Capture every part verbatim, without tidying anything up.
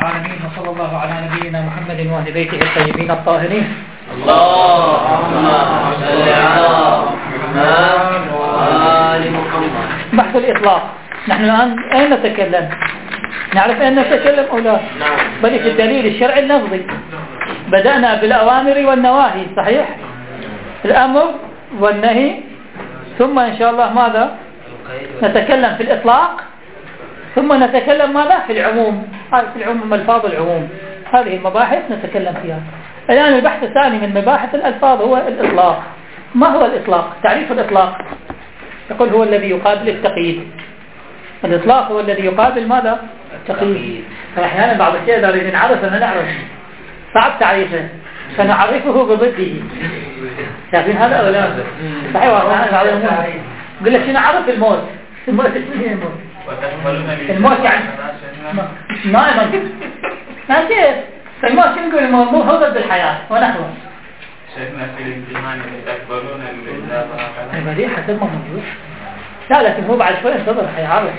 العالمين، وصلى الله على نبينا محمد وآل بيته الطيبين الطاهرين. اللهم صل على محمد وآل محمد. بحث الإطلاق. نحن الآن أين نتكلم؟ نعرف أين نتكلم أو لا؟ بل في الدليل الشرعي اللفظي. بدأنا بالأوامر والنواهي، صحيح؟ الأمر والنهي، ثم إن شاء الله ماذا؟ نتكلم في الإطلاق، ثم نتكلم ماذا؟ في العموم. هذه في العموم ألفاظ العموم، هذه المباحث نتكلم فيها. الآن البحث الثاني من مباحث الألفاظ هو الإطلاق. ما هو الإطلاق؟ تعريف الإطلاق يقول هو الذي يقابل التقييد. الإطلاق هو الذي يقابل ماذا؟ التقييد. فأحيانا بعض الشيء إذا نريد نعرفه ما نعرف، صعب تعريفه، فنعرفه بضده. شايفين هذا أو لا؟ صحيح. والله يقول لك شنو عرف الموت؟ الموت اسمه الموت. الموت يعني ما يمكن ما كيف الموت شنو نقول؟ الموت مو هو ضد الحياة ونحوه. شيخنا في الامتحان تقبلون الإجابة هذه حسب ما موجود. لا لكن هو بعد شوي انتظر حيعرف.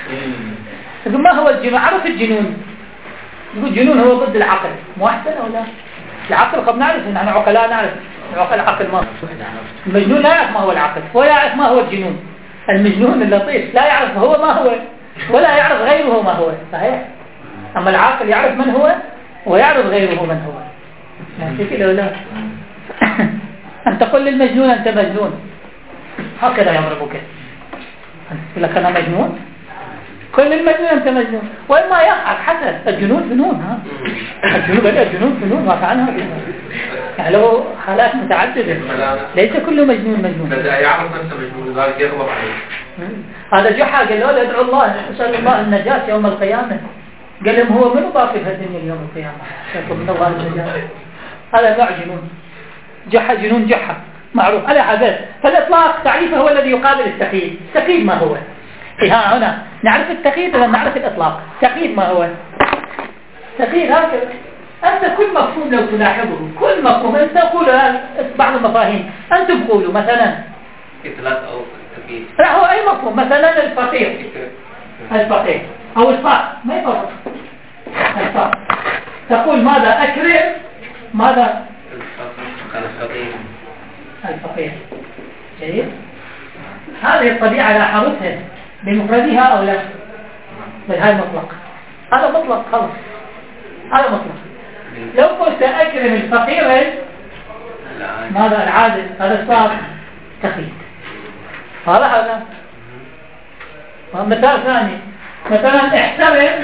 يقول ما هو الجنون؟ عرف الجنون. يقول الجنون هو ضد العقل. مو أحسن أو لا؟ العقل قد نعرف إن احنا عقلاء، نعرف العقل عقل ما. المجنون لا يعرف ما هو العقل ولا يعرف ما هو الجنون. المجنون اللطيف لا يعرف هو ما هو ولا يعرف غيره ما هو، صحيح؟ أما العاقل يعرف من هو ويعرف غيره من هو. يعني كده ولا؟ أن تقول للمجنون أنت مجنون، هكذا يضربك. يقول لك أنا مجنون، كل المجنون أنت مجنون. وإما يضحك حسن الجنون فنون. ها الجنون الجنون فنون ما عنها، يعني له حالات متعددة، ليس كل مجنون مجنون. بدأ يعرف نفسه مجنون لذلك يغضب عليه. هذا جحا قال له ادعو الله اسأل الله النجاة يوم القيامة. قال لهم هو منو باقي بهالدنيا يوم القيامة؟ شكرا من الله النجاة. هذا نوع جنون. جحا جنون جحا معروف على حاجات. فالإطلاق تعريفه هو الذي يقابل التقييد. التقييد ما هو؟ ها هنا نعرف التقييد ولا نعرف الإطلاق؟ التقييد ما هو؟ التقييد هكذا. أنت كل مفهوم لو تلاحظه، كل مفهوم أنت تقول بعض المفاهيم، أنتم تقولوا مثلا إطلاق أو تقييد. لا هو أي مفهوم، مثلا الفقير الفقير أو الفقر ما يفرق. الفقر تقول ماذا؟ أكرم ماذا؟ الفقير. الفقير. جيد. هذه الطبيعة لاحظتها بمفردها أو لا؟ هذا مطلق، هذا مطلق خلاص، هذا مطلق. لو قلت أكرم الفقير ماذا؟ العادل، هذا صار تقييد. هذا هذا مثال ثاني، مثلا احترم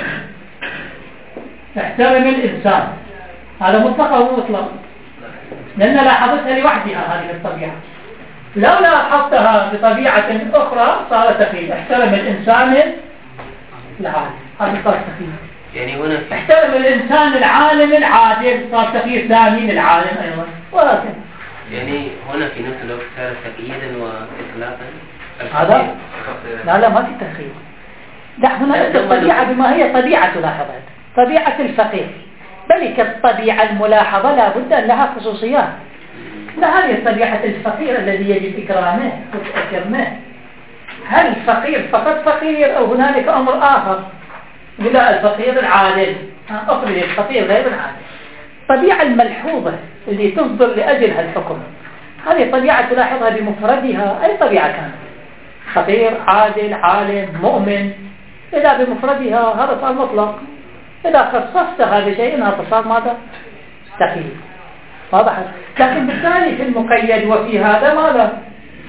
احترم الإنسان، هذا مطلق أو مطلق؟ لأن لاحظتها لوحدها هذه الطبيعة. لو لاحظتها بطبيعة أخرى صار تقييد. احترم الإنسان العالم، هذا صار تقييد. يعني هنا احترم الإنسان العالم العادل، صار تقييد ثاني للعالم أيضا، وهكذا. يعني هنا في نفس الوقت صار تقييدا وإطلاقا. هذا لا لا ما في تقييد. لا هنا الطبيعة بما هي طبيعة لاحظت، طبيعة الفقير، بل كالطبيعة الملاحظة لا بد أن لها خصوصيات. لا هذه طبيعة الفقير الذي يجب إكرامه وتأكرمه. هل الفقير فقط فقير أو هنالك أمر آخر؟ لا الفقير العادل، أفرض الفقير غير العادل. الطبيعة الملحوظة اللي تصدر لأجلها الحكم، هذه طبيعة تلاحظها بمفردها أي طبيعة كانت، فقير عادل عالم مؤمن، إذا بمفردها هذا صار مطلق. إذا خصصتها بشيء هذا صار ماذا؟ تقييد. واضح؟ لكن بالتالي في المقيد وفي هذا ماذا؟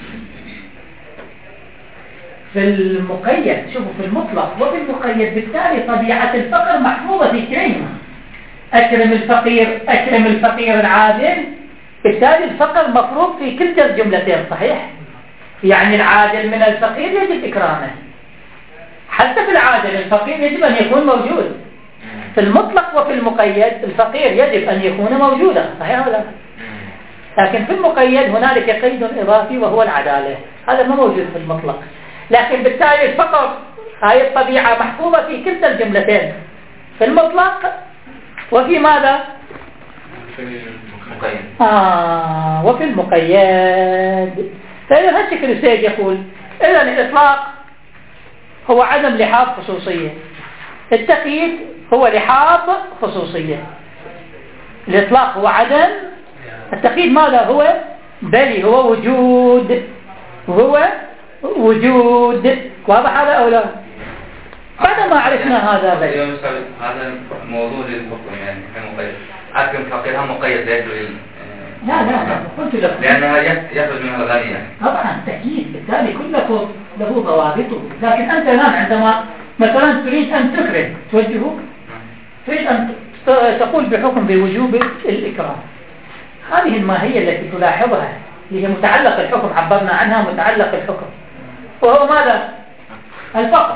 في المقيد شوفوا في المطلق وفي المقيد بالتالي طبيعة الفقر محفوظة في كلمة. أكرم الفقير أكرم الفقير العادل، بالتالي الفقر مفروض في كلتا الجملتين، صحيح؟ يعني العادل من الفقير يجب إكرامه. حتى في العادل الفقير يجب أن يكون موجود. في المطلق وفي المقيد الفقير يجب أن يكون موجودا، صحيح ولا؟ لكن في المقيد هنالك قيد إضافي وهو العدالة، هذا ما موجود في المطلق. لكن بالتالي الفقر هذه الطبيعة محفوظة في كلتا الجملتين، في المطلق وفي ماذا؟ المقيد. آه وفي المقيد. فإذا هالشكل السيد يقول إذا الإطلاق هو عدم لحاظ خصوصية، التقييد هو لحاظ خصوصية، الإطلاق هو عدم، التقييد ماذا هو؟ بل هو وجود، هو وجود. واضح هذا أو لا؟ بعد ما عرفنا هذا بل هذا موضوع للحكم يعني كمقيد، أكرم فقيرها مقيد ليس لل لا لا لا قلت لكم لأنها يخرج منها الغني يعني. طبعا تأكيد، بالتالي كل لفظ له ضوابطه، لكن أنت الآن عندما مثلا تريد أن تكرم توجهه، تريد أن تقول بحكم بوجوب الإكرام، هذه الماهية التي تلاحظها اللي هي متعلق الحكم، عبرنا عنها متعلق الحكم، وهو ماذا؟ الفقر.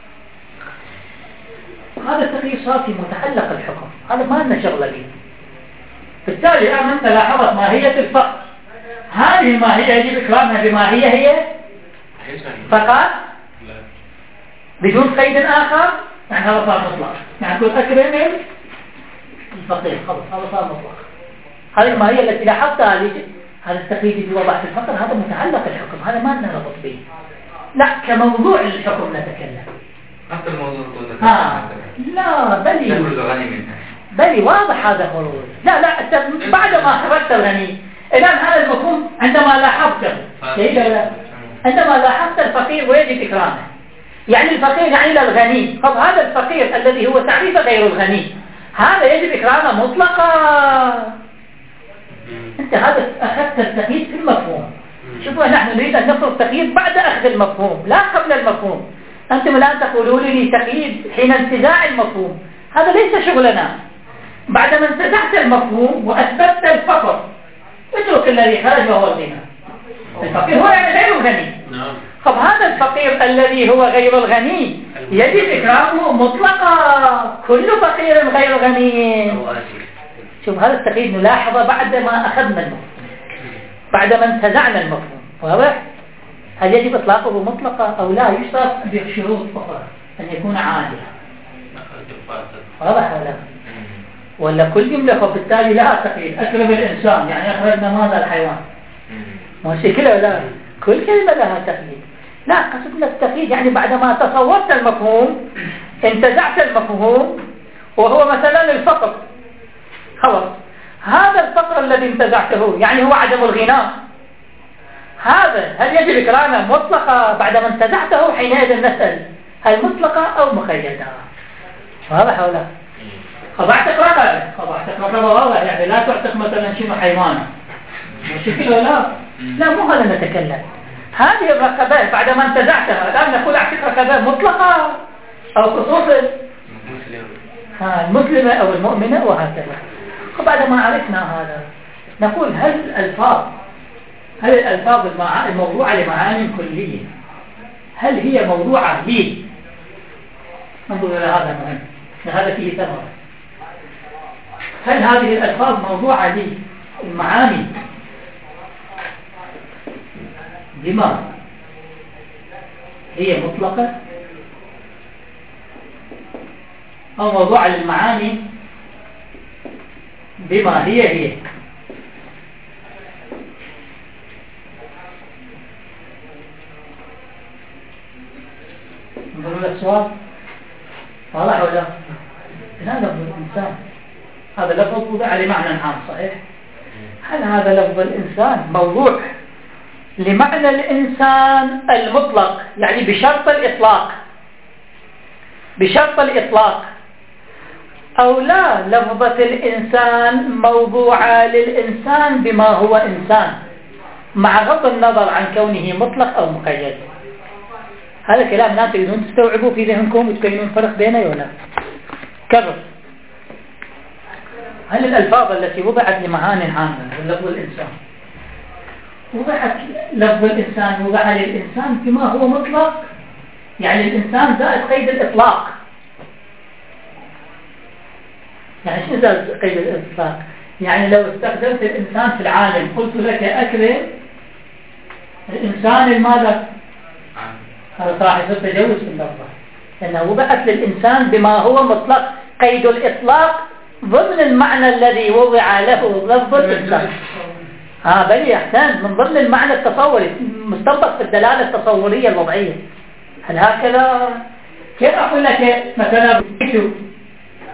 هذا التقييد صار في متعلق الحكم، هذا ما لنا شغل به. بالتالي الآن أنت لاحظت ماهية الفقر، هذه الماهية يجب إكرامها بماهية هي فقط بدون قيد آخر، يعني هذا صار مطلق، يعني كل أكرم الفقير خلص هذا صار مطلق. هذه الماهية التي لاحظتها، هذا التقييد اللي وضع في الفقر هذا متعلق الحكم، هذا ما لنا ربط به. لا كموضوع الحكم نتكلم. حتى الموضوع ها لا بلي بلي واضح هذا خروج. لا لا بعد ما خرجت الغني الآن هذا المفهوم عندما لاحظته عندما لاحظت الفقير ويجب إكرامه، يعني الفقير يعني الغني. طب هذا الفقير الذي هو تعريف غير الغني هذا يجب إكرامه مطلقا. أنت هذا أخذت التقييد في المفهوم. شوفوا نحن نريد أن نفرض التقييد بعد أخذ المفهوم لا قبل المفهوم. أنتم الآن تقولون لي تقييد حين انتزاع المفهوم، هذا ليس شغلنا. بعدما انتزعت المفهوم وأثبتت الفقر اترك الذي خرج وهو الغنى. الفقير هو يعني غير الغني. طب هذا الفقير الذي هو غير الغني يجب إكرامه مطلقا، كل فقير غير غني. شوف هذا التقييد نلاحظه بعد ما أخذنا المفهوم، بعد ما انتزعنا المفهوم. واضح؟ هل يجب إطلاقه مطلقا أو لا؟ يشترط بشروط أخرى أن يكون عادلا. واضح ولا ولا كل جملة؟ فبالتالي لا تقييد. أكرم الإنسان يعني أخرجنا ماذا؟ الحيوان. ماشي كده ولا؟ كل كلمة لها تقييد. لا قصدنا التقييد يعني بعدما تصورت المفهوم انتزعت المفهوم، وهو مثلا الفقر. خلاص هذا الفقر الذي انتزعته يعني هو عدم الغناء، هذا هل يجب إكرامه مطلقة؟ بعدما انتزعته حينئذ نسأل هل مطلقة أو مقيدة؟ واضح ولا؟ خضعت رقبة خضعت رقبة واضح، يعني لا تعتق مثلا شنو حيوان، مش كده ولا؟ لا مو هذا نتكلم. هذه الرقبة بعدما انتزعتها الآن نقول اعتق رقبة مطلقة أو خصوصا المسلمة أو المؤمنة وهكذا. وبعد ما عرفنا هذا نقول هل الألفاظ هل الألفاظ الموضوعة لمعاني كلية هل هي موضوعة لي؟ ننظر إلى هذا مهم، هذا فيه ثمرة. هل هذه الألفاظ موضوعة لي المعاني بما هي مطلقة أو موضوعة للمعاني بما هي هي؟ نقول لك سؤال واضح ولا؟ هذا لفظ الإنسان، هذا لفظ وضع لمعنى عام صحيح؟ هل هذا لفظ الإنسان موضوع لمعنى الإنسان المطلق يعني بشرط الإطلاق بشرط الإطلاق أو لا لفظة الإنسان موضوعة للإنسان بما هو إنسان مع غض النظر عن كونه مطلق أو مقيد؟ هذا كلام لا تريدون تستوعبوا في ذهنكم وتبينون فرق بينه ولا كبر. هل الألفاظ التي وضعت لمعان عامة لفظ الإنسان وضعت لفظ الإنسان وضع للإنسان بما هو مطلق يعني الإنسان زائد قيد الإطلاق؟ يعني شو زائد قيد الإطلاق؟ يعني لو استخدمت الإنسان في العالم قلت لك أكرم الإنسان الماذا؟ هذا صراحة يصير تجوز في اللفظة، لأنه وضعت للإنسان بما هو مطلق قيد الإطلاق ضمن المعنى الذي وضع له لفظ الإنسان. ها بلي أحسن من ضمن المعنى التصوري مستنبط في الدلالة التصورية الوضعية. هل هكذا؟ كيف أقول لك مثلا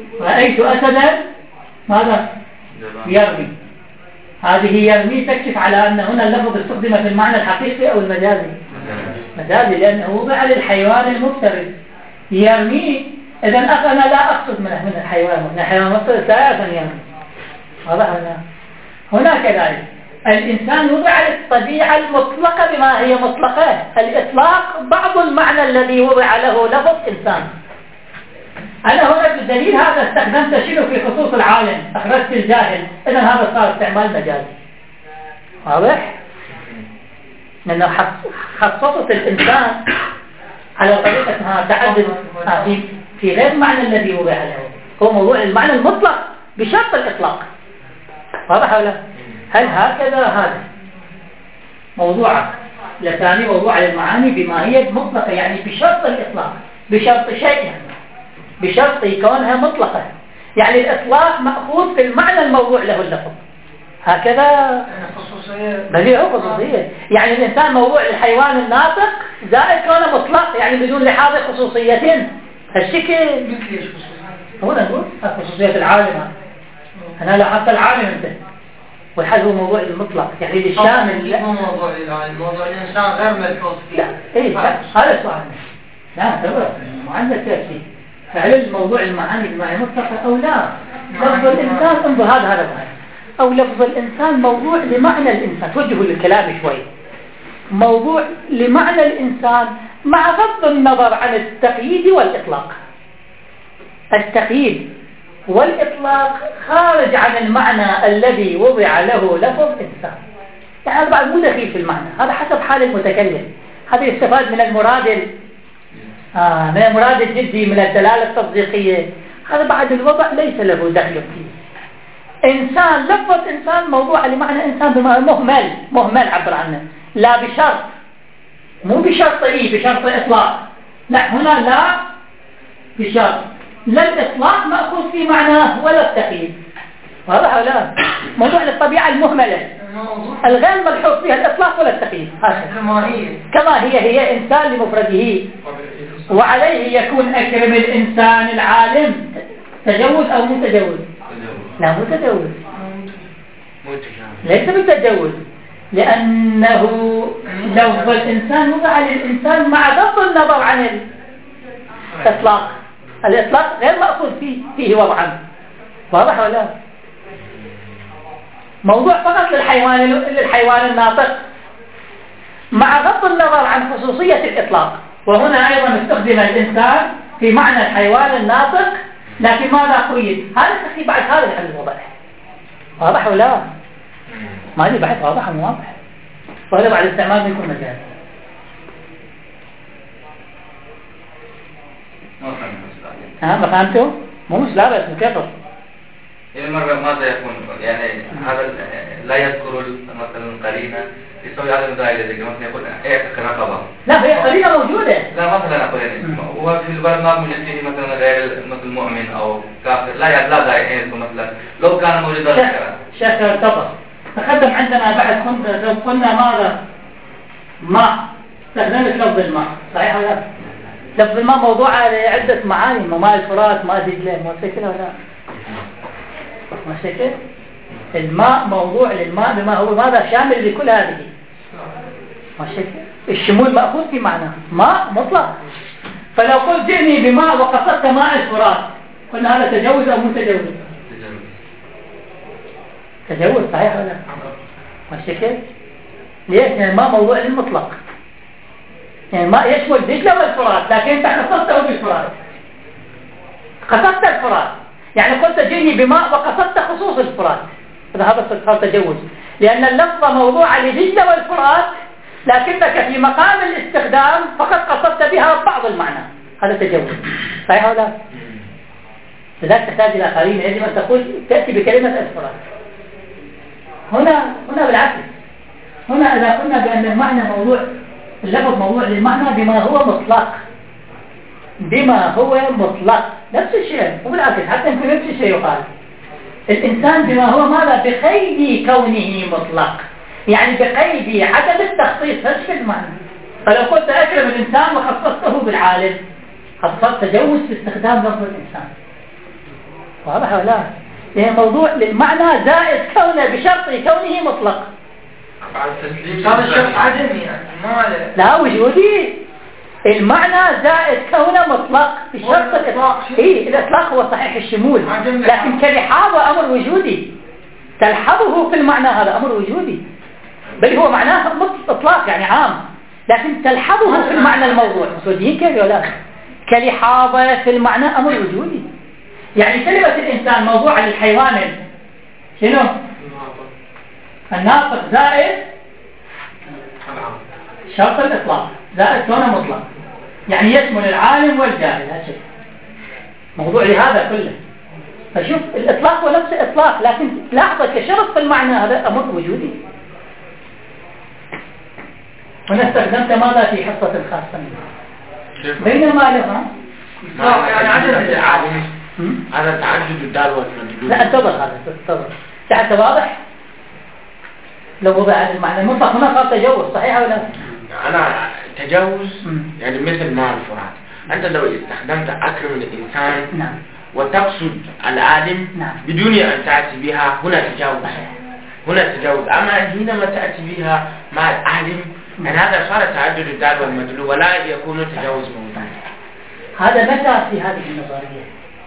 رأيت أسدا ماذا يرمي، هذه يرمي تكشف على أن هنا اللفظ استخدم في المعنى الحقيقي أو المجازي؟ مجازي، لأنه وضع للحيوان المفترس يرمي. إذا أنا لا أقصد من الحيوان، من الحيوان المفترس لا يعرف أن يرمي. هذا هنا كذلك الإنسان وضع للطبيعة المطلقة بما هي مطلقة. الإطلاق بعض المعنى الذي وضع له لفظ إنسان. أنا هنا بالدليل هذا استخدمت شنو في خصوص العالم، أخرجت الجاهل، إذن هذا صار استعمال مجازي. واضح؟ لأنه خصصت الإنسان على طريقة أنها تعدد في في غير المعنى الذي وضع له، هو موضوع المعنى المطلق بشرط الإطلاق. واضح ولا؟ هل هكذا هذا موضوع لثاني موضوع المعاني بما هي مطلقة، يعني بشرط الإطلاق، بشرط شيء، بشرط كونها مطلقة، يعني الإطلاق مأخوذ في المعنى الموضوع له اللفظ. هكذا بل هو خصوصية، يعني الإنسان موضوع للحيوان الناطق زائد كونه مطلق، يعني بدون لحاظ خصوصيتين. هالشكل هو نقول خصوصية العالم. أنا لاحظت العالم أنت والحال هو موضوع المطلق، يعني للشامل. لا موضوع العالم، موضوع الإنسان غير ملحوظ فيه. لا إيه هذا السؤال. لا ترى معندك تأتي فهل الموضوع المعاني بما هي مطلقة أو لا؟ لفظ الإنسان انظر هذا هذا أو لفظ الإنسان موضوع لمعنى الإنسان. توجهوا للكلام شوي. موضوع لمعنى الإنسان مع غض النظر عن التقييد والإطلاق. التقييد والإطلاق خارج عن المعنى الذي وضع له لفظ إنسان. يعني هذا بعد مو دخيل في المعنى، هذا حسب حال المتكلم. هذا يستفاد من المراد آه من المراد الجدي، من الدلالة التصديقية. هذا بعد الوضع ليس له دخل فيه. إنسان لفظ إنسان موضوع لمعنى إنسان بما مهمل، مهمل عبر عنه، لا بشرط، مو بشرط إيه بشرط إطلاق. لا هنا لا بشرط، لا الإطلاق مأخوذ في معناه ولا التقييد. واضح ولا لا؟ موضوع للطبيعة المهملة الغير ملحوظ فيها الإطلاق ولا التقييد. كما هي كما هي هي إنسان لمفرده، وعليه يكون أكرم الإنسان العالم. تجوز أو متجوز؟ لا متجوز، ليس بالتجوز، لأنه لفظ الإنسان وضع للإنسان مع غض النظر عن الإطلاق. الإطلاق غير مأخوذ فيه فيه وضعا. واضح ولا لا؟ موضوع فقط للحيوان للحيوان الناطق مع غض النظر عن خصوصية الإطلاق. وهنا أيضا استخدم الإنسان في معنى الحيوان الناطق، لكن ماذا قيد؟ هذا التقييد بعد هذا الحل الوضع. واضح ولا لا؟ ما لي بحث واضح مو واضح، وهذا بعد استعمال بيكون مجال. ها ما فهمتوا؟ مو مش لا بس مكرر. إلى مرة ماذا يكون؟ يعني هذا لا يذكر مثلا قرينة يسوي هذا المداعي الذي مثلا يقول إيه كرقبة. لا هي قرينة موجودة. لا مثلا أقول يعني هو في البلد ما موجود فيه مثلا غير مثل مؤمن أو كافر، لا يعني لا داعي مثلا لو كان موجودا. شيخ ارتبط. تقدم عندنا بعد كنت لو قلنا ماذا؟ ماء. استخدمت لفظ الماء، صحيح ولا لا؟ لفظ الماء موضوع عدة معاني، ماء الفرات، ماء دجلة، مو كده ولا؟ ما شكل الماء موضوع للماء بما هو ماذا شامل لكل هذه. ما شكل الشمول مأخوذ في معنى ماء مطلق. فلو قلت جئني بماء وقصدت ماء الفرات قلنا هذا تجوز أو متجوز؟ تجوز صحيح ولا؟ ما شكل ليش؟ يعني الماء موضوع للمطلق، يعني الماء يشمل دجلة والفرات، لكن انت قصدته بالفرات، قصدت الفرات، يعني قلت جئني بماء وقصدت خصوص الفرات، هذا صار تجوز، لأن اللفظ موضوع لدجلة والفرات، لكنك في مقام الاستخدام فقط قصدت بها بعض المعنى، هذا تجوز صحيح ولا؟ لذلك تحتاج إلى قرينة، يجب أن تقول تأتي بكلمة الفرات. هنا هنا بالعكس، هنا إذا قلنا بأن المعنى موضوع، اللفظ موضوع للمعنى بما هو مطلق، بما هو مطلق نفس الشيء، وبالعكس حتى يمكن نفس الشيء يقال الإنسان بما هو ماذا؟ بقيد كونه مطلق، يعني بقيد عدم التخصيص. ايش في المعنى؟ فلو قلت أكرم الإنسان وخصصته بالعالم، خصصت تجوز في استخدام لفظ الإنسان. واضح ولا لا؟ يعني موضوع للمعنى زائد كونه بشرط كونه مطلق. هذا الشرط عدمي يعني ما له. لا وجودي. المعنى زائد كونه مطلق بشرط الإطلاق. إيه الإطلاق هو صحيح الشمول، لكن كلحاظه أمر وجودي. تلحظه في المعنى هذا أمر وجودي، بل هو معناه إطلاق يعني عام، لكن تلحظه في المعنى الموضوع. مسودين كيف ولا؟ كلحاظه في المعنى أمر وجودي. يعني كلمة الإنسان موضوعة للحيوان شنو؟ الناطق زائد شرط الإطلاق زائد كونه مطلق، يعني يشمل العالم والجاهل. هذا شيء موضوع لهذا كله. فشوف الإطلاق هو نفس الإطلاق، لكن لاحظة كشرط في المعنى هذا أمر وجودي. هنا استخدمت ماذا في حصة الخاصة بينما لها يعني عدد العالم هذا تعدد الدال والمدلول. لا انتظر هذا انتظر حتى واضح. لو وضع هذا المعنى المطلق هنا صار تجاوز، صحيح ولا؟ أنا تجاوز يعني مثل ما الفرات. أنت لو استخدمت أكرم الإنسان نعم وتقصد العالم نعم بدون أن تأتي بها هنا تجاوز. هنا تجاوز. أما حينما تأتي بها مع العالم يعني هذا صار تعدد الدال والمدلول ولا يكون تجاوز موجود. هذا متى في هذه النظرية؟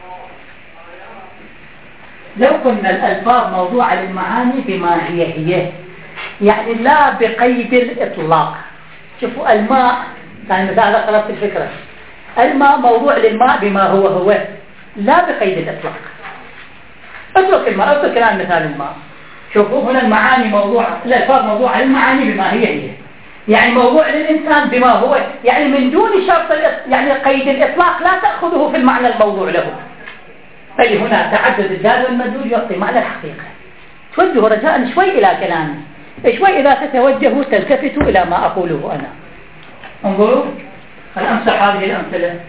لو كنا الألفاظ موضوعة للمعاني بما هي هي، يعني لا بقيد الإطلاق. شوفوا الماء يعني مثلا قربت الفكرة، الماء موضوع للماء بما هو هو لا بقيد الإطلاق. اترك الماء، اترك الآن مثال الماء. شوفوا هنا المعاني موضوعة، الألفاظ موضوعة للمعاني بما هي هي، يعني موضوع للإنسان بما هو، يعني من دون شرط يعني قيد الإطلاق لا تأخذه في المعنى الموضوع له، بل هنا تعدد الدال والمدلول يعطي معنى الحقيقة. توجهوا رجاء شوي إلى كلامي، شوي إذا تتوجهوا تلتفتوا إلى ما أقوله أنا. انظروا الأمسح هذه الأمثلة.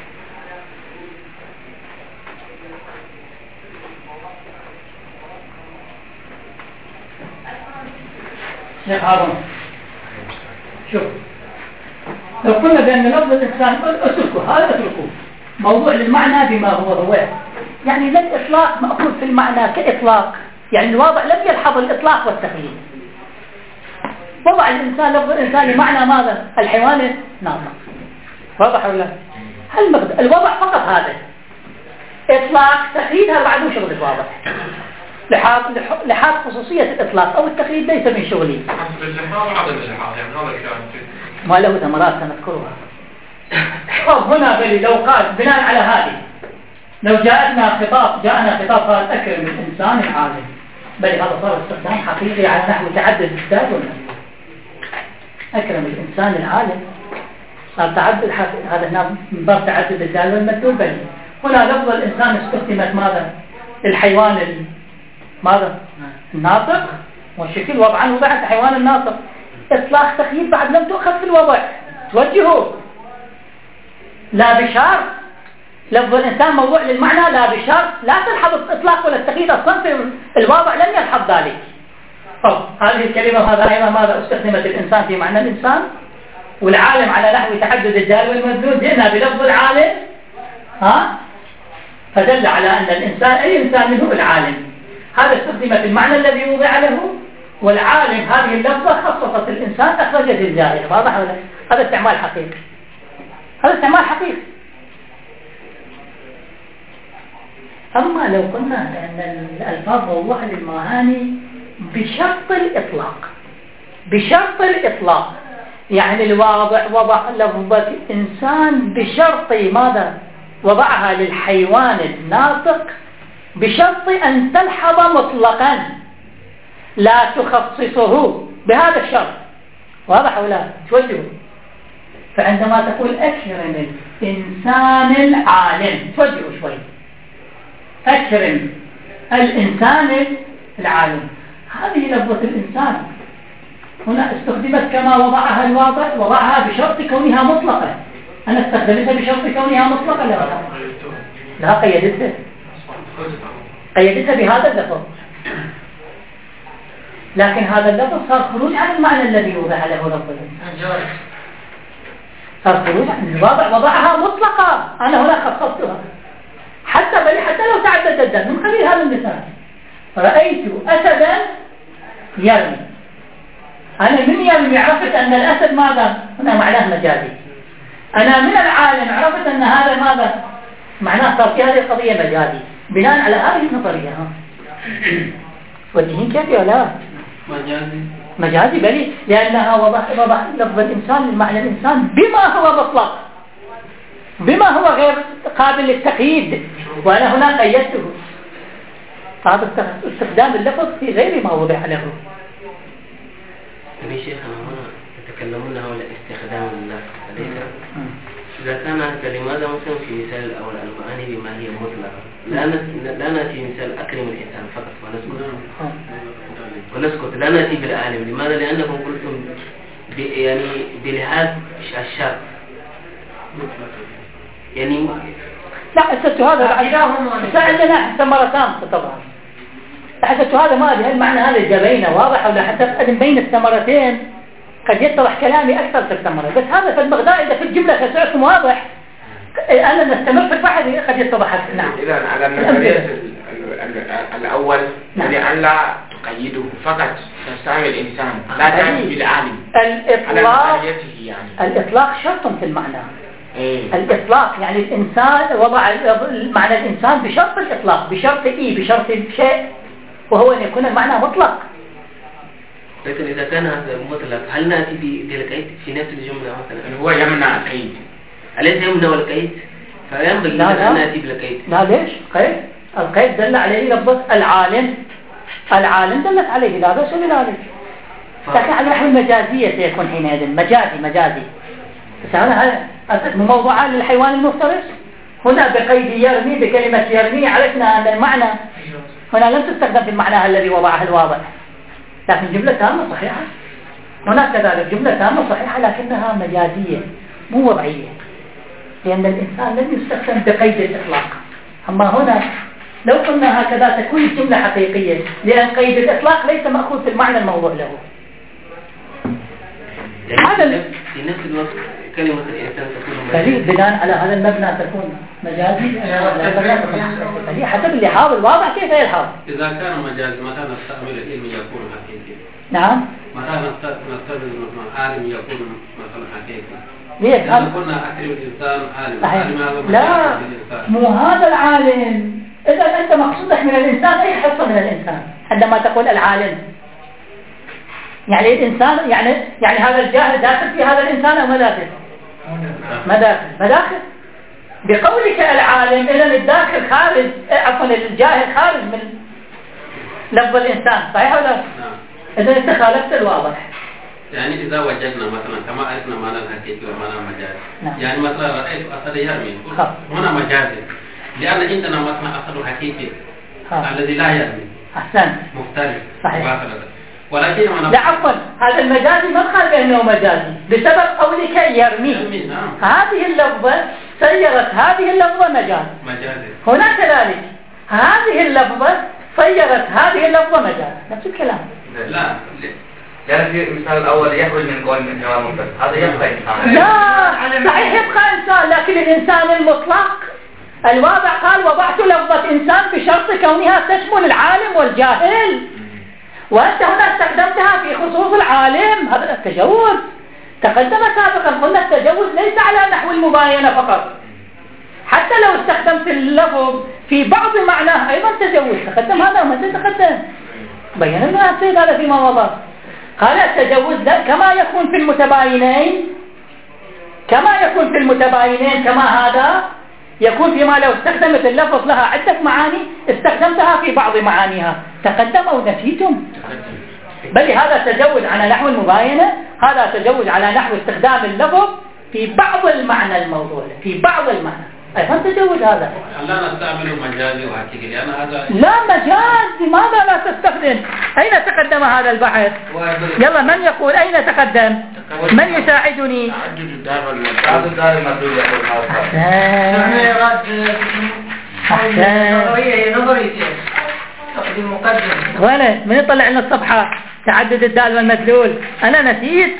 شيخ هارون شوف، لو قلنا بأن لفظ الإنسان اتركوا هذا اتركوا موضوع للمعنى بما هو هو، يعني لا الإطلاق مأخوذ في المعنى كإطلاق، يعني الواضع لم يلحظ الإطلاق والتقييد. وضع الإنسان لفظ الإنسان لمعنى ماذا؟ الحيوان ناطق. واضح ولا؟ هل مقدر الوضع فقط هذا إطلاق تقييد هذا بعد مو شغل الواضع. لحاظ لحاظ خصوصية الإطلاق أو التقييد ليس من شغلي. ما له ثمرات سنذكرها. هنا بلي لو قال بناء على هذه، لو جاءتنا خطاب جاءنا خطاب قال أكرم الإنسان العالم، بل هذا صار استخدام حقيقي على نحو تعدد الدال والمدلول. أكرم الإنسان العالم صار تعدد حقيقي، هذا هنا من باب تعدد الدال والمدلول. بل هنا لفظ الإنسان استخدمت ماذا؟ الحيوان ماذا؟ الناطق، والشكل وضعا وضعت الحيوان الناطق. إطلاق تقييد بعد لم تؤخذ في الوضع. توجهوا لا بشرط لفظ الإنسان موضوع للمعنى لا بشرط لا تلحظ الإطلاق ولا التقييد أصلا في الواضع لم يلحظ ذلك. طب هذه الكلمة هذا أيضا ماذا استخدمت الإنسان في معنى الإنسان، والعالم على نحو تعدد الدال والمدلول. جئنا بلفظ العالم ها فدل على أن الإنسان أي إنسان منه العالم، هذا استخدم في المعنى الذي وضع له، والعالم هذه اللفظة خصصت الإنسان أخرجت الجاهل. واضح ولا؟ هذا استعمال حقيقي، هذا استعمال حقيقي. أما لو قلنا أن الألفاظ موضوعة للمعاني بشرط الإطلاق، بشرط الإطلاق يعني الواضع وضع لفظة إنسان بشرط ماذا؟ وضعها للحيوان الناطق بشرط أن تلحظ مطلقا لا تخصصه بهذا الشرط. واضح ولا؟ توجهوا. فعندما تقول أكرم الإنسان العالم توجهوا شوي. أكرم الإنسان العالم، هذه لفظة الإنسان هنا استخدمت كما وضعها الواضع، وضعها بشرط كونها مطلقة. أنا استخدمتها بشرط كونها مطلقة لا لا قيدتها قيدتها بهذا اللفظ، لكن هذا اللفظ صار خروج عن المعنى الذي وضع له لفظ الإنسان، صار خروج عن الواضع، وضعها مطلقة. أنا هنا خصصتها حتى بل حتى لو تعدد الدال من قبيل هذا المثال. رأيت أسدا يرمي، أنا من يرمي عرفت أن الأسد ماذا؟ هنا معناه مجازي. أنا من العالم عرفت أن هذا ماذا؟ معناه صار في هذه القضية مجازي بناء على هذه النظرية. وجهين كيف يا لا؟ مجازي مجازي بلي، لأنها وضع وضع لفظ الإنسان للمعنى الإنسان بما هو مطلق، بما هو غير قابل للتقييد، وأنا هنا قيدته. هذا استخدام اللفظ في غير ما وضع له. يا شيخنا هنا يتكلمون حول استخدام اللفظ، أليس؟ إذا كان كلمات مثلا في مثال الأول المعاني بما هي مطلقة، لا لا نأتي مثال أكرم الإنسان فقط ونسكت ونسكت لا نأتي بالعالم. لماذا؟ لأنكم قلتم يعني بلحاظ الشرط يعني لا حسبت هذا عندنا ثمرتان طبعا. حسبت هذا ما أدري هل معنى هذا الجبينة واضح ولا حتى بين الثمرتين قد يتضح كلامي أكثر في الثمرة، بس هذا في البغداء إذا في الجملة كسعكم واضح أنا نستمر في البحث قد يتضح أكثر. نعم. إذا على النظرية الأول يعني أن لا تقيده فقط تستعمل الإنسان لا تعني بالعالم. الإطلاق يعني. الإطلاق شرط في المعنى. إيه؟ الإطلاق يعني الإنسان وضع معنى الإنسان بشرط الإطلاق، بشرط إيه، بشرط شيء، وهو أن يكون المعنى مطلق. لكن إذا كان هذا مطلق هل نأتي بالقيد في نفس الجملة مثلا؟ هو يمنع القيد، أليس يمنع القيد؟ فينبغي أن نأتي بالقيد. لا ليش؟ قيد القيد دل عليه لفظ العالم، العالم دلت عليه لا بأس بذلك. لكن على نحو المجازية سيكون حينئذ مجازي مجازي. بس هذا موضوع للحيوان المفترس. هنا بقيد يرمي بكلمة يرمي عرفنا أن المعنى هنا لم تستخدم في المعنى الذي وضعه الواضح، لكن جملة تامة صحيحة. هناك كذلك جملة تامة صحيحة لكنها مجازية مو وضعية، لأن الإنسان لم يستخدم بقيد الإطلاق. أما هنا لو قلنا هكذا تكون الجملة حقيقية، لأن قيد الإطلاق ليس مأخوذ في المعنى الموضوع له. يعني في نفس الوقت كلمة الإنسان تكون مجازية بناء على هذا المبنى تكون مجازي. فهي حسب اللي حاول واضح كيف يلحظ. إذا كان مجاز متى نستعمل العلم يكون حقيقي؟ نعم. متى نستعمل عالم يكون مثلا حقيقي؟ ليه؟ إذا قلنا أكرم الإنسان عالم. عالم لا مو هذا العالم. إذا أنت مقصودك من الإنسان أي حصة من الإنسان عندما تقول العالم؟ يعني الإنسان يعني يعني هذا الجاهل داخل في هذا الإنسان أو ما داخل؟ ما داخل ما داخل. بقولك العالم إذا الداخل خارج، عفوا الجاهل خارج من لفظ الإنسان، صحيح ولا؟ نعم. إذا أنت خالفت الواضح. يعني إذا وجدنا مثلا كما عرفنا معنى الحقيقي ومعنى المجاز. نعم. يعني مثلا رأيت أسد يرمي هنا مجازي، لأن عندنا مثلا أسد حقيقي الذي لا يرمي. أحسن. مختلف. صحيح. ولكن لا عفوا هذا المجازي ما قال بأنه مجازي بسبب قولك يرمي. نعم. هذه اللفظة سيرت هذه اللفظة مجاز. مجازي. هنا كذلك هذه اللفظة سيرت هذه اللفظة مجاز. نفس الكلام. لا يعني في المثال الأول يخرج من قول من حيوان مفرد هذا يبقى إنسان. لا صحيح يبقى إنسان، لكن الإنسان المطلق الواضع قال وضعت لفظة إنسان بشرط كونها تشمل العالم والجاهل، وأنت هنا استخدمتها في خصوص العالم. هذا التجوز تقدم سابقا، قلنا التجوز ليس على نحو المباينة فقط، حتى لو استخدمت اللفظ في بعض معناه أيضا تجوز. تقدم هذا وما تقدم بيّن لنا السيد هذا فيما مضى. قال التجوز كما يكون في المتباينين، كما يكون في المتباينين كما هذا يكون فيما لو استخدمت اللفظ لها عدة معاني استخدمتها في بعض معانيها. تقدم أو نسيتم؟ بل هذا تجوز على نحو المباينة، هذا تجوز على نحو استخدام اللفظ في بعض المعنى الموضوع، في بعض المعنى أيضا تجوز هذا. لا نستعمل المجازي وحقيقي لأن هذا لا مجاز. لماذا لا تستخدم؟ أين تقدم هذا البحث؟ يلا من يقول أين تقدم؟ من يساعدني؟ تعدد الدار والمدلول. تعدد الدار والمدلول يقول هذا. يعني يراد نظرية نظرية تقديم مقدم. وين من يطلع لنا الصفحة تعدد الدال والمدلول؟ أنا نسيت.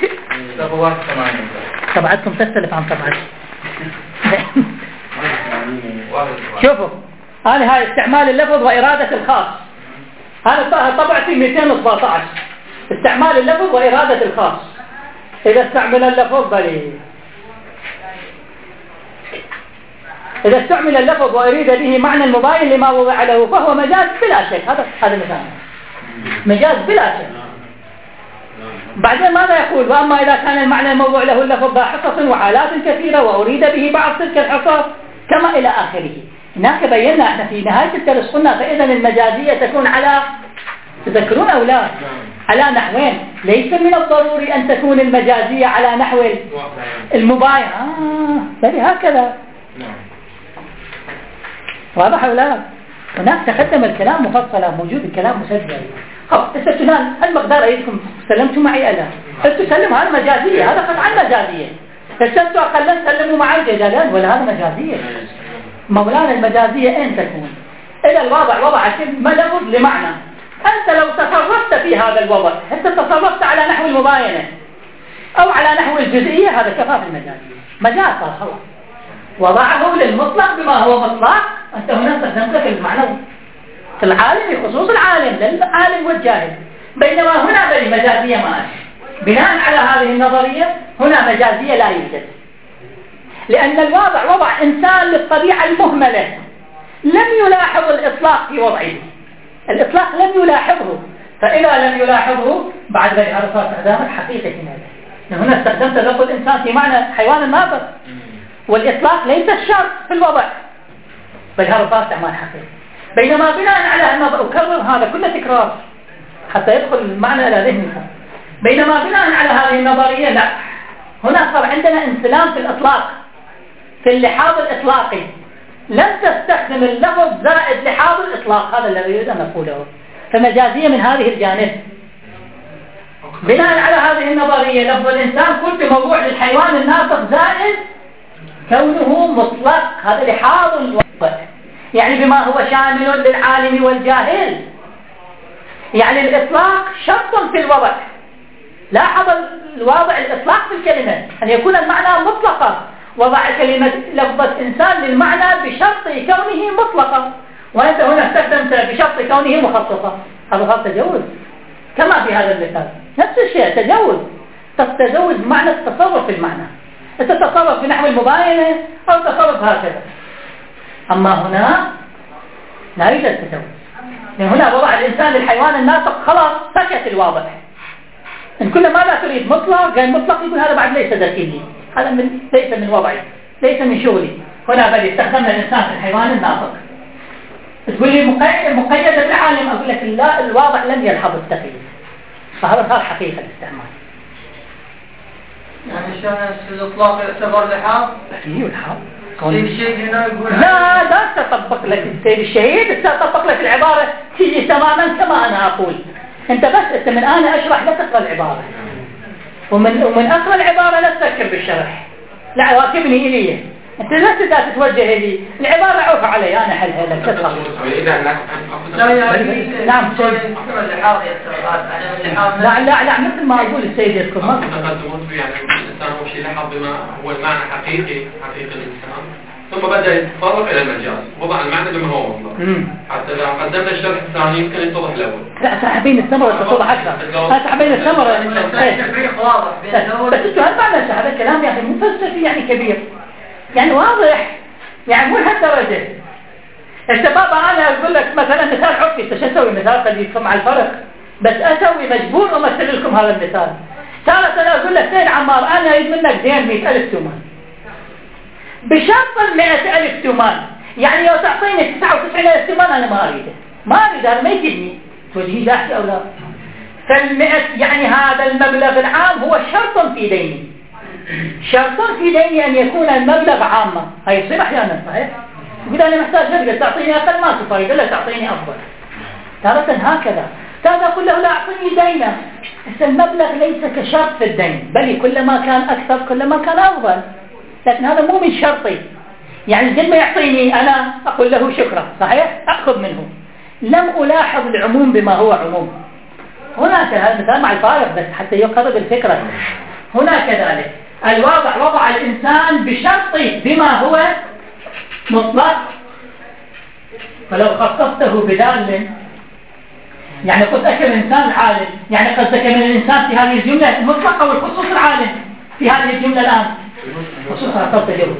طبعتكم تختلف عن طبعتي. شوفوا هذه هاي استعمال اللفظ وإرادة الخاص. هذا طبع في مئتين وسبعة عشر استعمال اللفظ وإرادة الخاص. إذا استعمل اللفظ بلي إذا استعمل اللفظ وأريد به معنى المباين لما وضع له فهو مجاز بلا شك. هذا هذا مثال مجاز بلا شك. بعدين ماذا يقول؟ وأما إذا كان المعنى الموضوع له اللفظ ذا حصص وحالات كثيرة وأريد به بعض تلك الحصص كما إلى آخره. هناك بينا احنا في نهاية الدرس قلنا فإذا المجازية تكون على، تذكرون أو لا، على نحوين. ليس من الضروري أن تكون المجازية على نحو المباين. آه بل هكذا واضح أو لا؟ هناك تقدم الكلام مفصلا، موجود الكلام مسجل. خلاص استثنان المقدار أيدكم سلمتوا معي ألا تسلم هذا مجازية، هذا قطعا مجازية. استثنتوا أقلا سلموا معي جدالان ولا هذا مجازية. مولانا المجازية أين تكون؟ إذا الوضع وضع كلمة لفظ لمعنى، أنت لو تصرفت في هذا الوضع أنت تصرفت على نحو المباينة أو على نحو الجزئية، هذا كفى في المجازية. مجاز خلاص وضعه للمطلق بما هو مطلق، أنت هنا استخدمت في المعنى في العالم بخصوص العالم للعالم والجاهل. بينما هنا بل مجازية ما بناء على هذه النظرية هنا مجازية لا يوجد، لأن الواضع وضع إنسان للطبيعة المهملة لم يلاحظ الإطلاق في وضعه، الإطلاق لم يلاحظه، فإذا لم يلاحظه بعد ذلك عرف استخدامك حقيقة هنا. هنا استخدمت لفظ الإنسان في معنى حيوان ناطق، والإطلاق ليس الشرط في الوضع بل عرف استعمال حقيقي. بينما بناء على أن أكرر هذا كل تكرار حتى يدخل المعنى إلى ذهنك، بينما بناء على هذه النظرية لا، هنا صار عندنا انسلام في الإطلاق، في اللحاظ الإطلاقي، لم تستخدم اللفظ زائد لحاظ الإطلاق. هذا الذي يريد أن نقوله، فمجازية من هذه الجانب. بناء على هذه النظرية لفظ الإنسان قلت موضوع للحيوان الناطق زائد كونه مطلق، هذا لحاظ الوضع، يعني بما هو شامل للعالم والجاهل. يعني الإطلاق شرط في الوضع. لاحظ الواضع الإطلاق في الكلمة أن يكون المعنى مطلقا، وضع كلمة لفظة إنسان للمعنى بشرط كونه مطلقا، وأنت هنا استخدمت بشرط كونه مخصصا. هذا غلط تجوز كما في هذا المثال، نفس الشيء تجوز. تتجوز معنى التصرف في المعنى، تتصرف في نحو المباينة أو تصرف هكذا. أما هنا لا يوجد تجوز، لأن هنا وضع الإنسان للحيوان الناطق خلاص سكت الواضح. إن كل ما لا تريد مطلق قال مطلق يقول هذا بعد ليس ذكي، هذا من ليس من وضعي، ليس من شغلي. هنا بل استخدمنا الإنسان في الحيوان الناطق. تقول لي مقيد بالعالم، أقول لك لا، الواضع لم يلحظ التقييد، فهذا صار حقيقة الاستعمال. يعني شلون الإطلاق يعتبر لحاظ؟ أكيد لحاظ. سيد الشهيد هنا يقول لا لا تطبق لك السيد الشهيد، تطبق لك العبارة تيجي تماما كما أنا أقول. أنت بس أنت من أنا أشرح لا تقرأ العبارة، ومن ومن أقرأ العبارة لا تفكر بالشرح، لا واكبني إليه. أنت لا تقدر تتوجه لي العبارة عوف علي أنا حلها لك تقرأ. نعم سيد. لا لا لا مثل ما أقول السيد يذكر ما. يعني الإنسان هو شيء لحظ بما هو المعنى حقيقي حقيقي الإنسان، ثم بدأ يتطرق إلى المجاز، وضع المعنى بما هو مطلق. حتى لو قدمنا الشرح الثاني يمكن يتضح الأول. لا سحبين الثمرة تتضح أكثر. سحبين الثمرة. التفريق واضح بين الأول. بس أنتوا هل معنى هذا الكلام يا أخي مو فلسفي يعني كبير، يعني واضح، يعني مو لهالدرجة. الشباب أنا أقول لك مثلا مثال عرفي، أنت شو أسوي مثال قد يفهم على الفرق، بس أسوي مجبور أمثل لكم هذا المثال. تارة أنا أقول لك زين عمار أنا أريد منك زين مئة ألف تومان بشرط المئة ألف تومان، يعني لو تعطيني تسعة وتسعين ألف تومان أنا ما أريده، ما أريد، هذا ما يفيدني. توجهي داحي أو لا؟ فالمئة يعني هذا المبلغ العام هو شرط في ديني، شرط في ديني أن يكون المبلغ عاما. هاي يصير أحيانا صحيح؟ يقول أنا محتاج مبلغ تعطيني أقل ما تفايد إلا تعطيني أفضل. تارة هكذا، تارة أقول له لا أعطيني دينا، بس المبلغ ليس كشرط في الدين، بل كلما كان أكثر كلما كان أفضل، لكن هذا مو من شرطي. يعني قد ما يعطيني أنا أقول له شكرا صحيح أخذ منه، لم ألاحظ العموم بما هو عموم. هناك هذا مثال مع الفارق بس حتى يقرب الفكرة. هنا كذلك الوضع وضع الإنسان بشرطه بما هو مطلق فلو خصصته بدال يعني قلت أكرم الإنسان العالم، يعني قصدك من الإنسان في هذه الجملة المطلقة والخصوص العالم في هذه الجملة الآن خصوصا صوت تجوز.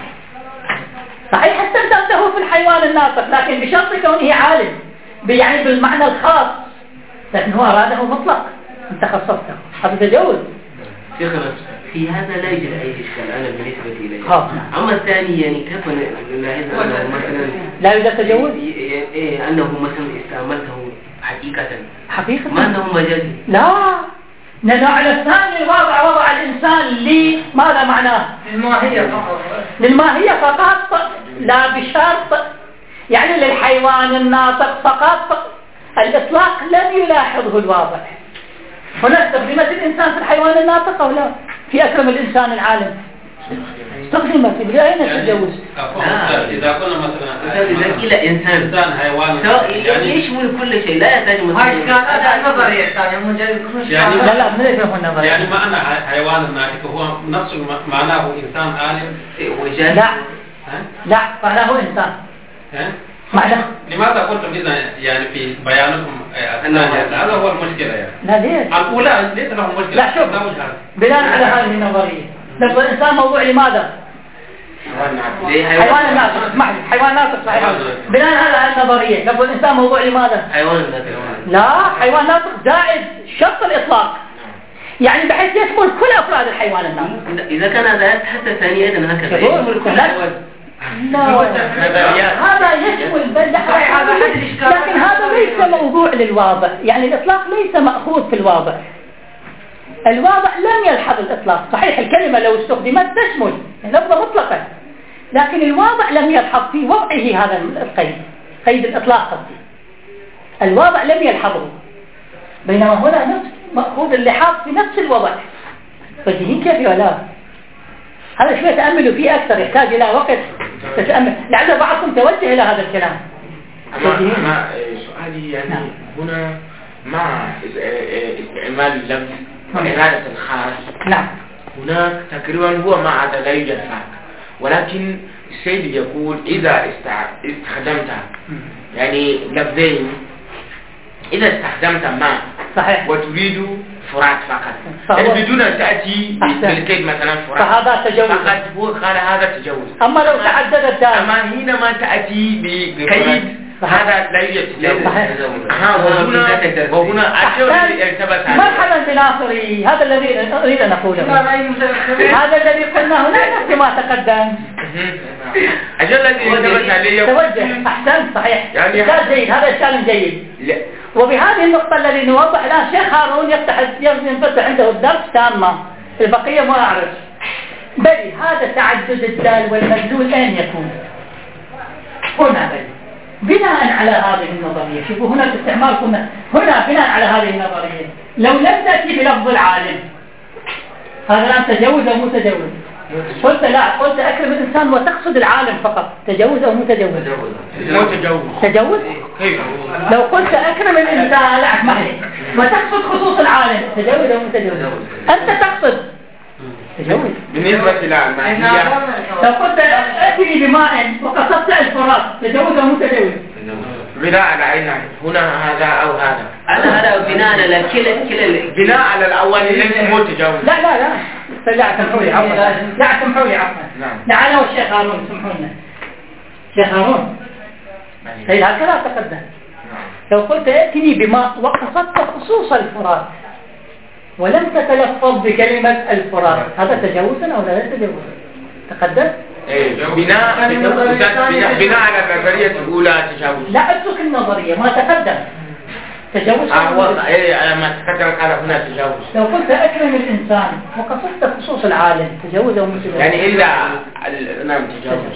صحيح استخدمته في الحيوان الناطق لكن بشرط كونه عالم يعني بالمعنى الخاص، لكن هو أراده مطلق أنت خصصته، هذا تجوز. في هذا لا يوجد أي إشكال أنا بالنسبة إلي. أما الثاني يعني كيف نلاحظ أنه مثلا لا يوجد تجوز؟ إيه أنه مثلا استعملته حقيقة حقيقة ما أنه مجازي. لا لأنه على الثاني الوضع وضع الإنسان لي ماذا معناه؟ للماهية فقط. للماهية فقط لا بشرط، يعني للحيوان الناطق فقط. الإطلاق لم يلاحظه الواضع. هنا استخدمت الإنسان في الحيوان الناطق أو لا؟ في أكرم الإنسان العالم استخدمت بأين التجوز؟ إذا كنا مثلا إذا إلى إنسان إنسان حيوان يعني يشمل كل شيء لا يحتاج هاي كانت نظرية يعني لا لا من يفهم النظرية يعني معنى حيوان الناطق هو نفس معناه إنسان عالم وجاد. لا لا معناه إنسان. معناه لماذا قلتم إذا يعني في بيانكم هذا هو المشكلة يعني؟ لا ليش؟ الأولى ليس له مشكلة. لا شوف بناء على هذه النظرية لفظ الإنسان موضوع لماذا؟ حيوان الناطق. اسمح لي حيوان ناطق صحيح. بناء على هذه النظرية لفظ الإنسان موضوع لماذا؟ حيوان ناطق. لا حيوان ناطق زائد شرط الإطلاق يعني بحيث يشمل كل أفراد الحيوان الناطق. إذا كان هذا حتى ثانية أيضا هكذا يشمل كل حيوان. لا هذا يشمل بل لكن هذا ليس موضوع للواضع، يعني الإطلاق ليس مأخوذ في الواضع. الواضع لم يلحظ الإطلاق. صحيح الكلمة لو استخدمت تشمل لفظة مطلقة، لكن الواضع لم يلحظ في وضعه هذا القيد، قيد الإطلاق قصدي. الواضع لم يلحظه، بينما هنا نفس مأخوذ اللحاظ في نفس الوضع. فجهين كيف ولا هذا شوية تأملوا فيه أكثر، يحتاج إلى وقت تتأمل، لعل بعضكم توجه إلى هذا الكلام. أنا سؤالي يعني نعم. هنا مع استعمال اللفظ وإرادة الخاص نعم هناك تقريبا هو مع هذا لا يوجد فرق، ولكن السيد يقول إذا استخدمت يعني لفظين، إذا استخدمت ما صحيح وتريد فرات فقط يعني بدون أن تأتي بالكيد مثلا فرات فهذا تجوز فقط، هو قال هذا تجوز. أما لو تعدد الدال أما حينما تأتي بقيد هذا لا يوجد تجوز. وهنا وهنا أشياء الذي ارتبط مرحبا بناصري، هذا الذي أريد أن أقوله. هذا الذي قلناه لا نفس ما تقدم. أجل الذي ارتبط عليه توجه أحسن صحيح يعني إشكال جيد، هذا إشكال جيد. وبهذه النقطة الذي نوضح الآن شيخ هارون يفتح ينفتح عنده الدرس تامة، البقية ما أعرف. بل هذا تعدد الدال والمدلول أين يكون؟ هنا بل بناء على هذه النظرية. شوفوا هنا الاستعمال كنا هنا بناء على هذه النظرية لو لم تأتي بلفظ العالم هذا الآن تجوز أو متجوز؟ قلت لا، قلت أكرم الإنسان وتقصد العالم فقط، تجوز أو متجوز؟ متجوز. تجوز؟ لو قلت أكرم الإنسان لا اسمح لي وتقصد خصوص العالم تجوز أو متجوز؟ أنت تقصد تجوز. بالنسبة إلى الماهية لو قلت أتني بماء وقصدت الفرات تجوز أو متجوز؟ بناء على أين هنا هذا أو هذا؟ على هذا بناء على كلا كلا بناء على الأول ليس متجوز. لا لا لا لا سمحوا لي عفوا لا سمحوا لي عفوا لا أنا والشيخ هارون سمحوا لنا. شيخ هارون سيد هكذا تقدم. لو قلت ائتني بماء وقصدت خصوص الفرات ولم تتلفظ بكلمة الفرات هذا تجاوزا أو لا تجاوزا؟ تقدم؟ بناء بناء بناء على النظرية الأولى تجاوز. لا أترك النظرية ما تقدم تجاوز. اه ايه ما تقدم قال هنا تجاوز. لو قلت أكرم الإنسان وقصدت خصوص العالم تجاوز أو متجاوز؟ يعني إلا نعم تجاوز.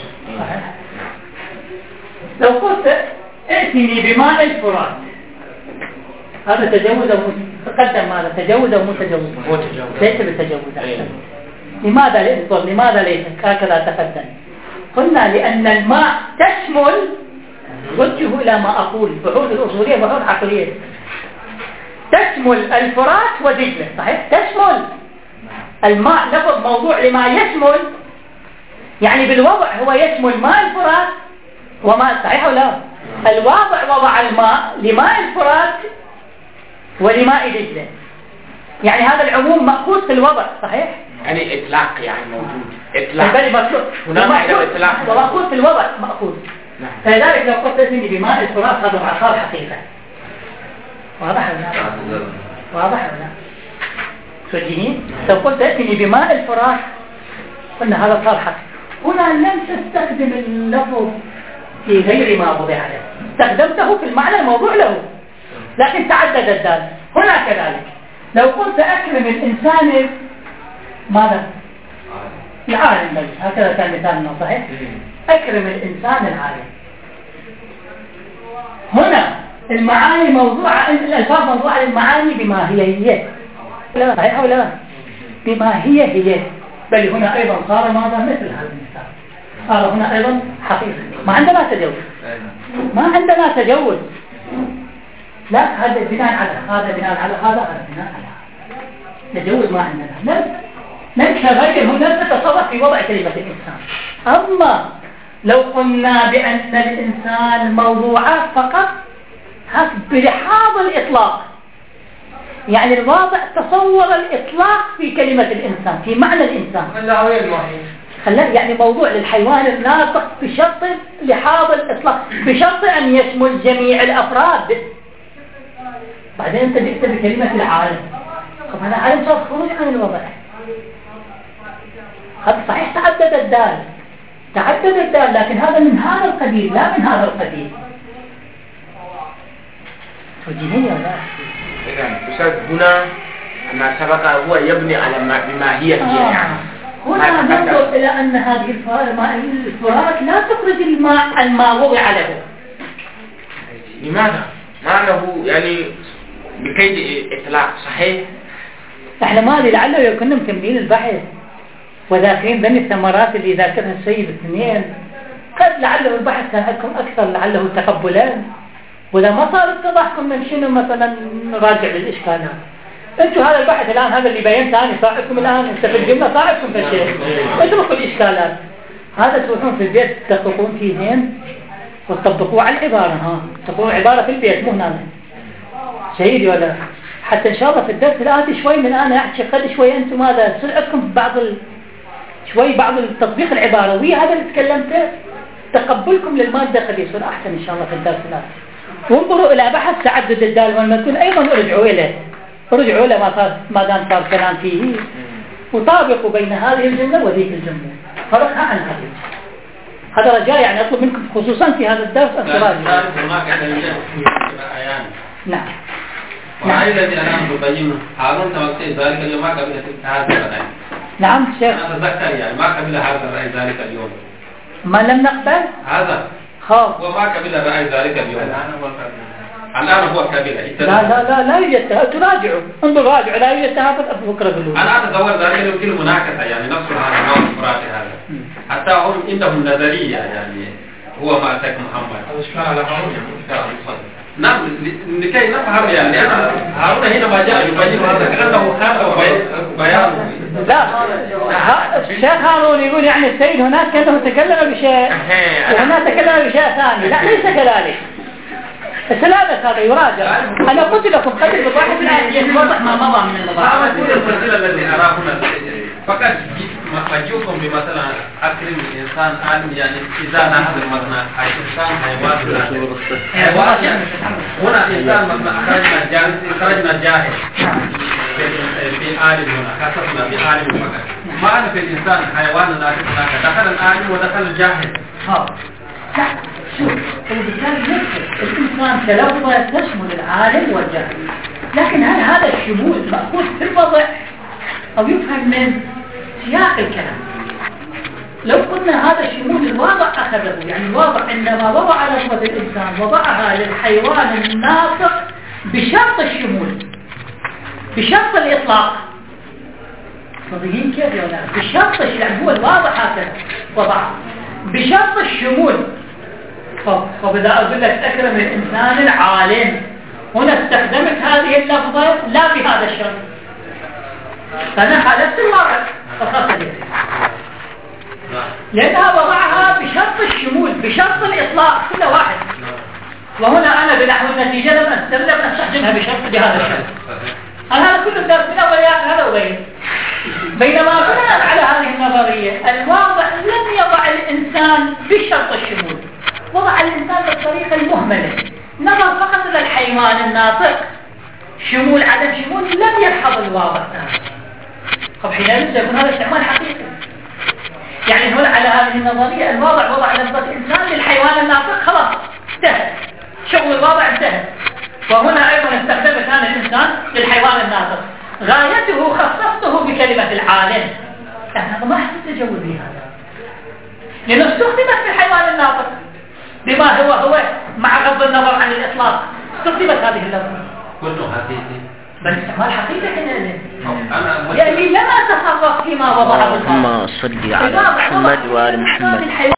لو قلت ائتني بماء الفرات هذا تجاوز أو تقدم ماذا؟ تجاوز أو متجاوز؟ متجاوز. ليس بالتجاوز. لماذا ليس؟ لماذا ليس هكذا تقدم؟ قلنا لأن الماء تشمل وجهه إلى ما أقول بحوث الأصولية بحوث عقلية تشمل الفرات ودجلة صحيح؟ تشمل الماء لفظ موضوع لما يشمل يعني بالوضع هو يشمل ماء الفرات وماء صحيح ولا الواضع وضع الماء لماء الفرات ولماء دجلة، يعني هذا العموم مأخوذ في الوضع صحيح؟ يعني إطلاق يعني موجود إطلاق هناك إطلاق ومأخوذ في الوضع مأخوذ. نعم. فلذلك لو قلت لي بماء الفرات هذا صار حقيقة. واضح ولا لا؟ واضح ولا لا؟ توجهين؟ لو قلت ائتني بماء الفرات قلنا هذا صار حقيقة. هنا لم تستخدم اللفظ في غير ما وضع له، استخدمته في المعنى الموضوع له، لكن تعدد الدال. هنا كذلك لو قلت أكرم الإنسان ماذا؟ العالم بل هكذا كان مثالنا صحيح؟ أكرم الإنسان العالم. هنا المعاني موضوعة، الألفاظ موضوعة للمعاني بما هي هي، لا صحيح ولا لا؟ بما هي هي، بل هنا أيضا صار ماذا مثل هذا المثال، صار هنا أيضا حقيقة. ما عندنا تجوز، ما عندنا تجوز، لا هذا بناء على هذا بناء على هذا هذا بناء على هذا، تجوز ما عندنا. ننسى غير هنا نتصرف في وضع كلمة الإنسان. أما لو قلنا بأن الإنسان موضوعات فقط بلحاظ الإطلاق، يعني الواضع تصور الإطلاق في كلمة الإنسان في معنى الإنسان، خلاه يعني موضوع للحيوان الناطق بشرط لحاظ الإطلاق، بشرط أن يشمل جميع الأفراد. بعدين أنت جئت بكلمة العالم، طب هذا عالم صار خروج عن الوضع. هذا صحيح تعدد الدال تعدد الدال لكن هذا من هذا القبيل لا من هذا القبيل. توجيهية ولا؟ إذن أستاذ هنا ما سبق هو يبني على ما بما هي هي آه. يعني هنا ننظر إلى أن هذه الفرات لا تخرج الماء الماء وضع له. لماذا؟ معناه يعني بكيد إطلاق صحيح؟ احنا ما ادري لعله كنا مكملين البحث وذاكرين ذني الثمرات اللي ذاكرها السيد الاثنين، قد لعله البحث كان لكم أكثر لعله تقبلا، وإذا ما صار اتضاحكم من شنو مثلا نراجع للإشكالات. انتوا هذا البحث الآن هذا اللي بينت أنا صاحبكم الآن، انت في الجملة صاحبكم في الشيء، ادركوا الإشكالات. هذا تروحون في البيت تدققون فيهن وتطبقوا على العبارة، ها تطبقوا العبارة في البيت مو هنا شهيدي ولا، حتى إن شاء الله في الدرس الآتي شوي من الآن يعني قد شوي أنتم هذا سرعتكم في بعض ال... شوي بعض التطبيق العبارة وهي هذا اللي تكلمته، تقبلكم للمادة قد يصير أحسن إن شاء الله في الدرس الآتي. وانظروا إلى بحث تعدد الدال والمدلول أيضا ارجعوا إليه، ارجعوا إلى ما صار ما دام صار كلام فيه، وطابقوا بين هذه الجملة وذيك الجملة، فرقها عن هذه. هذا رجاء يعني أطلب منكم خصوصا في هذا الدرس أن تراجعوا. نعم. وهذا الذي الآن تبينه هارون توقع ذلك اليوم ما قبل هذا الرأي. نعم شيخ. أنا أتذكر يعني ما قبل هذا الرأي ذلك اليوم. ما لم نقبل؟ هذا. خاف. وما قبل الرأي ذلك اليوم. الآن هو قبل. الآن هو قبل. لا لا لا لا يوجد تراجعوا، انظروا راجعوا لا يوجد تهافت أفكر بالله. أنا أتصور ذلك يمكن مناقشة يعني نفس هذا نوع الفرات هذا. حتى هم عندهم نظرية يعني هو ما أتاك محمد. أشكال على هارون يعني. نعم لكي نفهم يعني لأن هارون حينما جاء يبين هذا كأنه خاف بيانه. لا الشيخ هارون يقول يعني السيد هناك كأنه تكلم بشيء وهنا تكلم بشيء ثاني، لا ليس كذلك. السلامة هذا يراجع. أنا قلت لكم قبل بضاحة الآن يوضح ما مضى من النظام. هذا كل الفصيلة الذي أراه هنا فقط مجيوكم بمثلا أكرم الإنسان عالم يعني إذا نحن المثنى الإنسان حيوان حيوان يعني هنا إنسان مثلا أخرجنا الجاهل أخرجنا الجاهل في عالم هنا خصصنا بعالم فقط. ما أنا في الإنسان حيوان هناك دخل العالم ودخل الجاهل. ها لا شوف الإنسان الإنسان كلفظة تشمل العالم والجاهل، لكن هل هذا الشمول مأخوذ في الوضع أو يفهم من سياق الكلام؟ لو قلنا هذا الشمول الواضع أخذه، يعني الواضع عندما وضع لفظة الإنسان وضعها للحيوان الناطق بشرط الشمول بشرط الإطلاق. فضيين كيف يا ولاد؟ بشرط يعني هو الواضع هكذا وضعه بشرط الشمول. فبدأ أقول لك أكرم الإنسان العالم، هنا استخدمت هذه اللفظة لا بهذا الشرط، فأنا خالفت الواقع فخاصة لأنها وضعها بشرط الشمول بشرط الإطلاق كل واحد. وهنا أنا بنحو النتيجة لم أستخدم أستخدمها بشرط بهذا الشرط. هذا كله الدرس من أول هذا وبين. بينما بناء على هذه النظرية الواضع لم يضع الإنسان بشرط الشمول، وضع الإنسان بالطريقة المهملة، نظر فقط إلى الحيوان الناطق، شمول عدم شمول لم يلحظ الواضع. طب حينئذ يكون هذا استعمال حقيقي. يعني هنا على هذه النظرية الواضع وضع لفظة الإنسان للحيوان الناطق، خلاص انتهى شغل الواضع انتهى. وهنا أيضا استخدمت هذا الإنسان للحيوان الناطق، غايته خصصته بكلمة العالم. يعني ما حدث تجول بهذا لأنه استخدمت في الحيوان الناطق بما هو هو مع غض النظر عن الإطلاق، استخدمت هذه اللفظة كله حقيقي بل استعمال حقيقي حينئذ. يعني لم أتصرف فيما وضعه الله. اللهم صل على محمد وآل محمد.